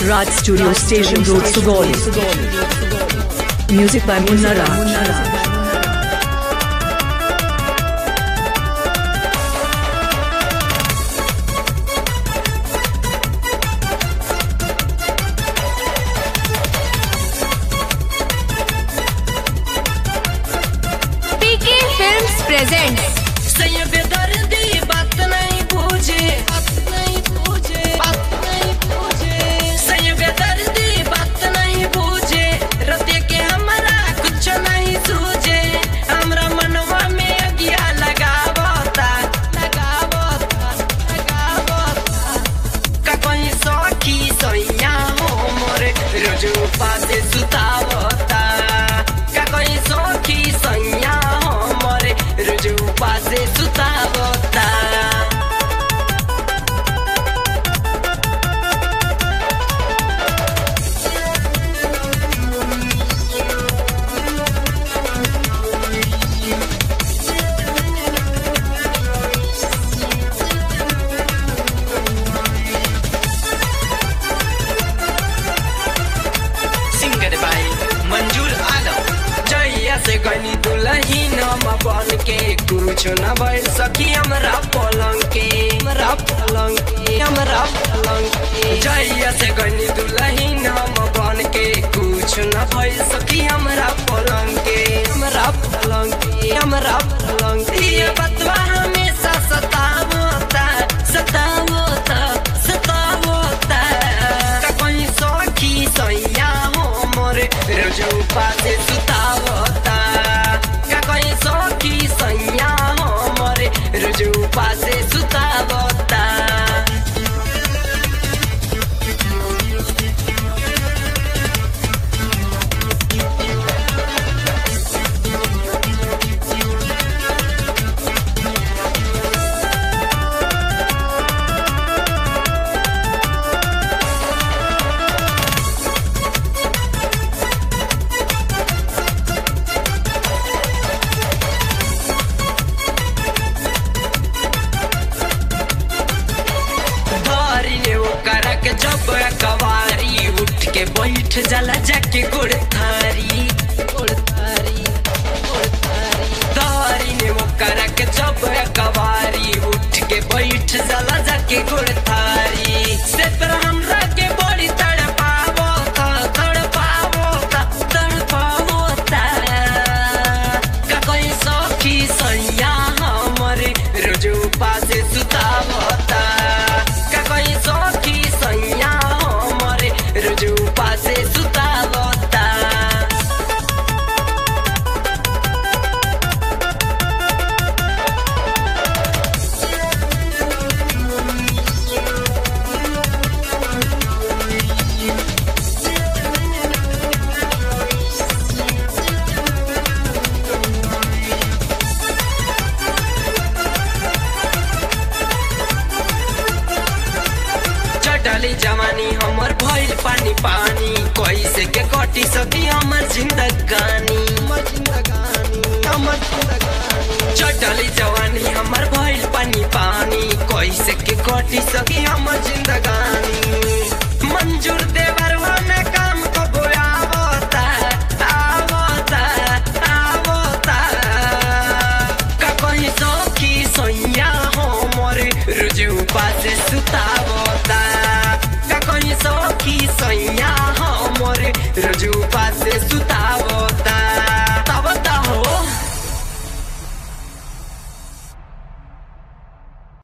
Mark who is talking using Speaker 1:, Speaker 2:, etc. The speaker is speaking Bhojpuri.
Speaker 1: Raj Studio Station Road, Sugauli. Music by Munna Raj.
Speaker 2: presents गनी दुल्हन बन के कुछ न भइल सखी हमरा पलंग के जइया से गनी दुल्हन बन के कुछ न भइल सखी हमरा पलंग के ये बतवा हमेशा सतावता कहीं सखी सैया हो मोरे रोज उपासे सुतावता रुजू पासे सुतावता जब कवारी उठ के बैठ जला जाके गुड़ थारी दारी ने वो करा के जब कवारी उठ के बैठ जला जाके गुड़ थारी से पर हमरा के बड़ी तड़पावता का कोई सखी सैया हमरे रोजू पासे सुतावता रुजू पासे सुतावता चढ़ली जवानी हमर भइल पानी पानी कैसे के कटी सकी हमर जिंदगानी चढ़ली जवानी हमर भइल पानी पानी कैसे के कटी सकी हमर जिंदगानी मंजूर देवरवा ने काम को बोयावता का कहीं सखी सैया हमर रुजू पासे सुतावता सखी सैया हमरे रोजू पासे सुता